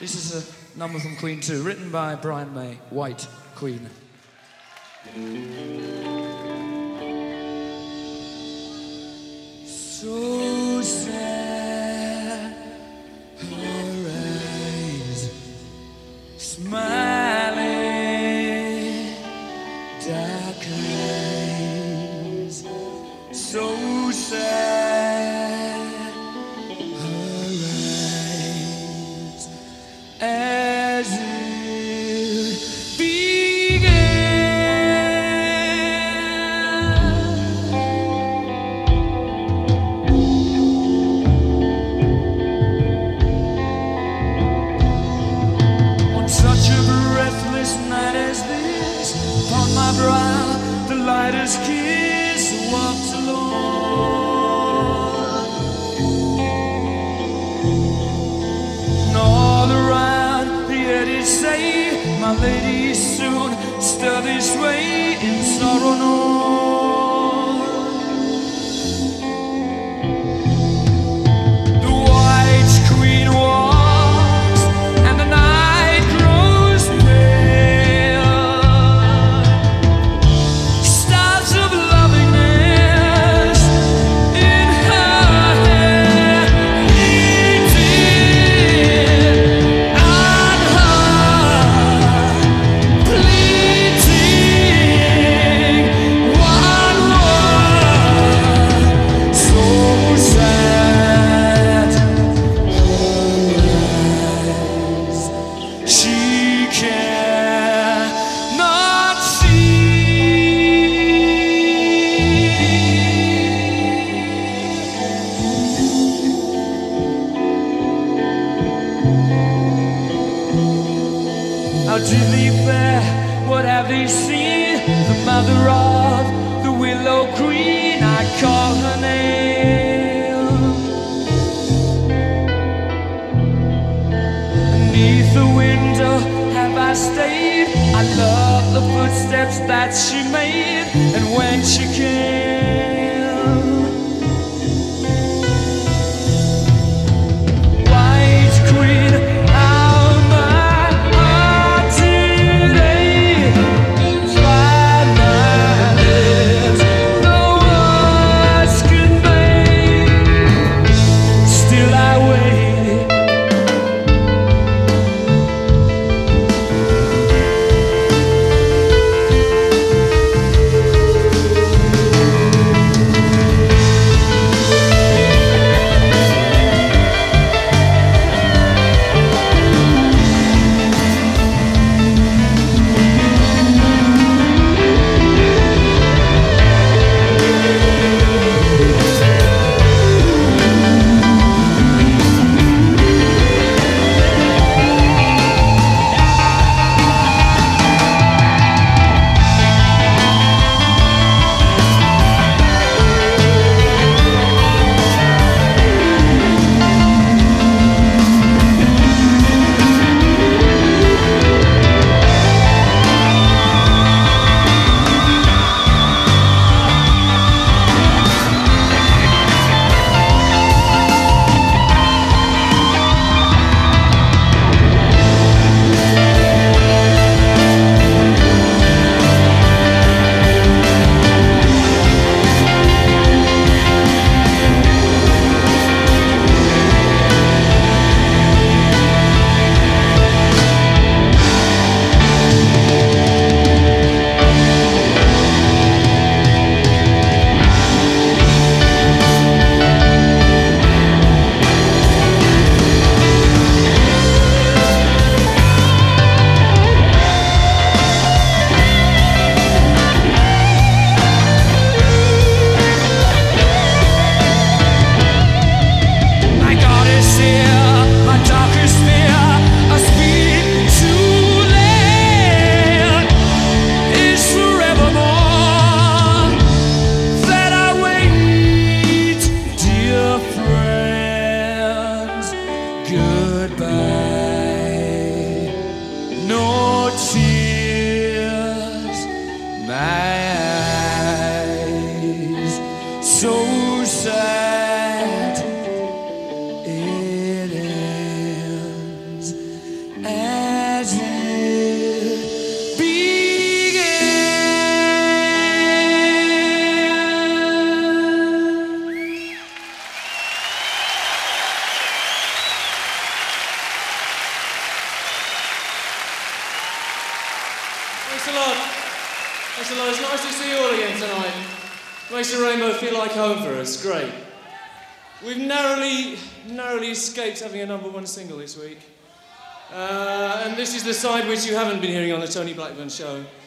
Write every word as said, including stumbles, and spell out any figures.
This is a number from Queen two, written by Brian May, White Queen. So sad, her eyes smiling, dark eyes. So sad, her eyes as it began. On such a breathless night as this, upon my brow the lightest kiss, I walked alone. And all around the eddies say, my lady soon stir this way in sorrow known. The White Queen walks, and the night grows pale. Stars of lovingness in her hair, beating on her, pleading one word. So sad, her eyes she cannot see. How did they bear? What have they seen? The mother of the willow queen, I call her name. Beneath the window have I stayed. I love the footsteps that she made, and when she came, White Queen, how my heart did ache. Dry my lips, no words could make. Still I waited. Thanks a lot. Thanks a lot. It's nice to see you all again tonight. Makes the Rainbow feel like home for us. Great. We've narrowly, narrowly escaped having a number one single this week. Uh, and this is the side which you haven't been hearing on the Tony Blackburn show.